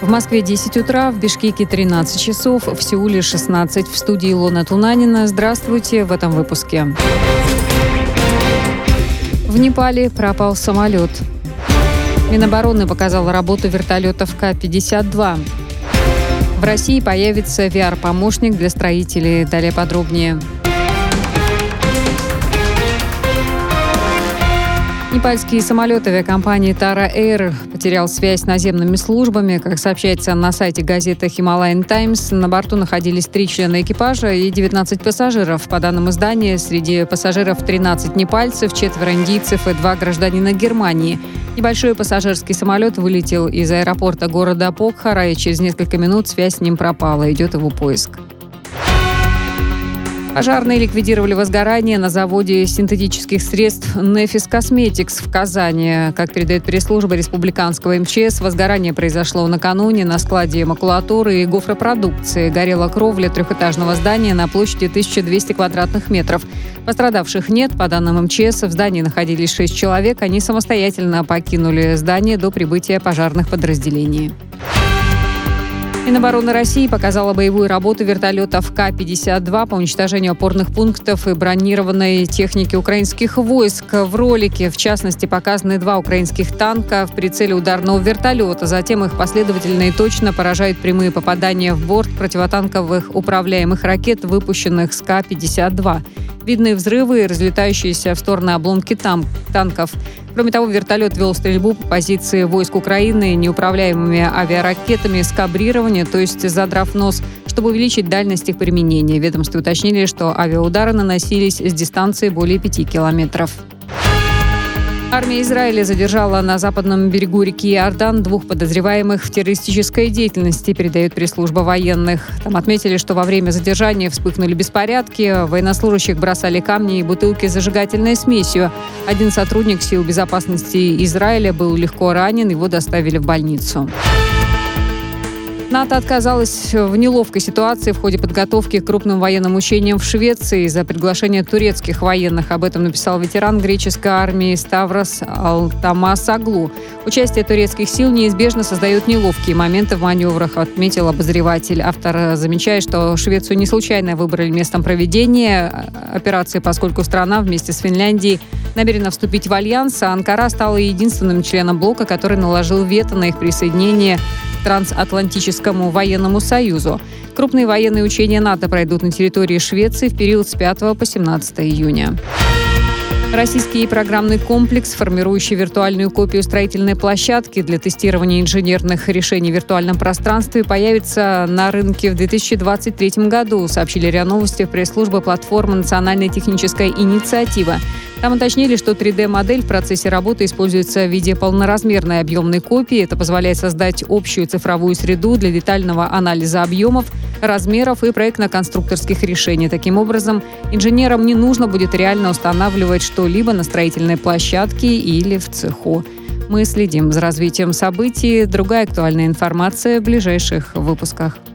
В Москве 10 утра, в Бишкеке 13 часов, в Сеуле 16. В студии Илона Тунанина. Здравствуйте в этом выпуске. В Непале пропал самолет. Минобороны показала работу вертолетов К-52. В России появится VR-помощник для строителей. Далее подробнее. Непальский самолет авиакомпании Tara Air потерял связь с наземными службами. Как сообщается на сайте газеты Himalayan Times, на борту находились 3 члена экипажа и 19 пассажиров. По данным издания, среди пассажиров 13 непальцев, 4 индийцев и 2 гражданина Германии. Небольшой пассажирский самолет вылетел из аэропорта города Покхара, и через несколько минут связь с ним пропала. Идет его поиск. Пожарные ликвидировали возгорание на заводе синтетических средств Nefis Cosmetics в Казани. Как передает пресс-служба республиканского МЧС, возгорание произошло накануне на складе макулатуры и гофропродукции. Горела кровля трехэтажного здания на площади 1200 квадратных метров. Пострадавших нет. По данным МЧС, в здании находились 6 человек. Они самостоятельно покинули здание до прибытия пожарных подразделений. Минобороны России показала боевую работу вертолетов К-52 по уничтожению опорных пунктов и бронированной техники украинских войск. В ролике, в частности, показаны 2 украинских танка в прицеле ударного вертолета. Затем их последовательно и точно поражают прямые попадания в борт противотанковых управляемых ракет, выпущенных с К-52. Видны взрывы и разлетающиеся в стороны обломки танков. Кроме того, вертолет вел стрельбу по позиции войск Украины неуправляемыми авиаракетами с кабрирования, то есть задрав нос, чтобы увеличить дальность их применения. В ведомстве уточнили, что авиаудары наносились с дистанции более 5 километров. Армия Израиля задержала на западном берегу реки Иордан 2 подозреваемых в террористической деятельности, передает пресс-служба военных. Там отметили, что во время задержания вспыхнули беспорядки, военнослужащих бросали камни и бутылки с зажигательной смесью. Один сотрудник сил безопасности Израиля был легко ранен, его доставили в больницу. НАТО отказалась в неловкой ситуации в ходе подготовки к крупным военным учениям в Швеции из-за приглашения турецких военных. Об этом написал ветеран греческой армии Ставрос Алтамасоглу. Участие турецких сил неизбежно создает неловкие моменты в маневрах, отметил обозреватель. Автор замечает, что Швецию не случайно выбрали местом проведения операции, поскольку страна вместе с Финляндией намерена вступить в альянс, а Анкара стала единственным членом блока, который наложил вето на их присоединение к Трансатлантическому военному союзу. Крупные военные учения НАТО пройдут на территории Швеции в период с 5 по 17 июня. Российский программный комплекс, формирующий виртуальную копию строительной площадки для тестирования инженерных решений в виртуальном пространстве, появится на рынке в 2023 году, сообщили РИА Новости в пресс-службе платформы «Национальная техническая инициатива». Там уточнили, что 3D-модель в процессе работы используется в виде полноразмерной объемной копии. Это позволяет создать общую цифровую среду для детального анализа объемов, размеров и проектно-конструкторских решений. Таким образом, инженерам не нужно будет реально устанавливать что-либо на строительной площадке или в цеху. Мы следим за развитием событий. Другая актуальная информация в ближайших выпусках.